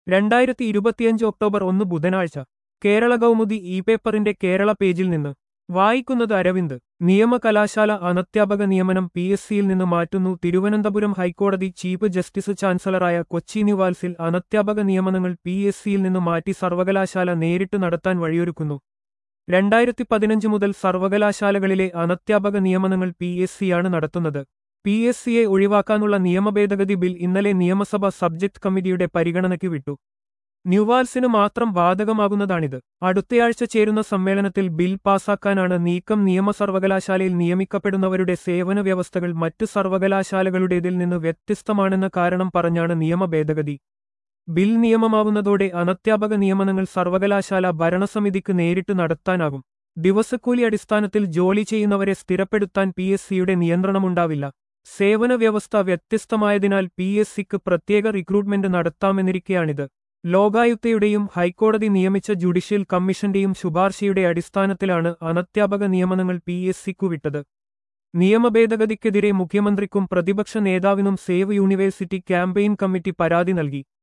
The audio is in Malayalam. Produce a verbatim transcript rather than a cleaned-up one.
രണ്ടായിരത്തി ഇരുപത്തിയഞ്ച് ഒക്ടോബർ ഒന്ന് ബുധനാഴ്ച കേരള കൗമുദി ഇ പേപ്പറിന്റെ കേരള പേജിൽ നിന്ന് വായിക്കുന്നത് അരവിന്ദ്. നിയമകലാശാല അനധ്യാപക നിയമനം പി എസ് സിയിൽ നിന്ന് മാറ്റുന്നു. തിരുവനന്തപുരം ഹൈക്കോടതി ചീഫ് ജസ്റ്റിസ് ചാൻസലറായ കൊച്ചി നിവാൽസിൽ അനധ്യാപക നിയമനങ്ങൾ പി എസ് സിയിൽ നിന്ന് മാറ്റി സർവകലാശാല നേരിട്ട് നടത്താൻ വഴിയൊരുക്കുന്നു. രണ്ടായിരത്തി പതിനഞ്ച് മുതൽ സർവകലാശാലകളിലെ അനധ്യാപക നിയമനങ്ങൾ പി എസ് സിയാണ് നടത്തുന്നത്. പി എസ് സിയെ ഒഴിവാക്കാനുള്ള നിയമഭേദഗതി ബിൽ ഇന്നലെ നിയമസഭ സബ്ജക്ട് കമ്മിറ്റിയുടെ പരിഗണനയ്ക്ക് വിട്ടു. ന്യൂവാൽസിന് മാത്രം ബാധകമാകുന്നതാണിത്. അടുത്തയാഴ്ച ചേരുന്ന സമ്മേളനത്തിൽ ബിൽ പാസാക്കാനാണ് നീക്കം. നിയമ സർവകലാശാലയിൽ നിയമിക്കപ്പെടുന്നവരുടെ സേവന വ്യവസ്ഥകൾ മറ്റ് സർവകലാശാലകളുടേതിൽ നിന്ന് വ്യത്യസ്തമാണെന്ന കാരണം പറഞ്ഞാണ് നിയമ ഭേദഗതി. ബിൽ നിയമമാവുന്നതോടെ അനധ്യാപക നിയമനങ്ങൾ സർവകലാശാല ഭരണസമിതിക്ക് നേരിട്ട് നടത്താനാകും. ദിവസക്കൂലി അടിസ്ഥാനത്തിൽ ജോലി ചെയ്യുന്നവരെ സ്ഥിരപ്പെടുത്താൻ പി എസ് സിയുടെ നിയന്ത്രണമുണ്ടാവില്ല. സേവന വ്യവസ്ഥ വ്യത്യസ്തമായതിനാൽ പി എസ് സിക്ക് പ്രത്യേക റിക്രൂട്ട്മെന്റ് നടത്താമെന്നിരിക്കെയാണിത്. ലോകായുക്തയുടെയും ഹൈക്കോടതി നിയമിച്ച ജുഡീഷ്യൽ കമ്മീഷന്റെയും ശുപാർശയുടെ അടിസ്ഥാനത്തിലാണ് അനധ്യാപക നിയമനങ്ങൾ പി എസ് സിക്കു വിട്ടത്. നിയമഭേദഗതിക്കെതിരെ മുഖ്യമന്ത്രിക്കും പ്രതിപക്ഷ നേതാവിനും സേവ് യൂണിവേഴ്സിറ്റി ക്യാമ്പയിൻ കമ്മിറ്റി പരാതി നൽകി.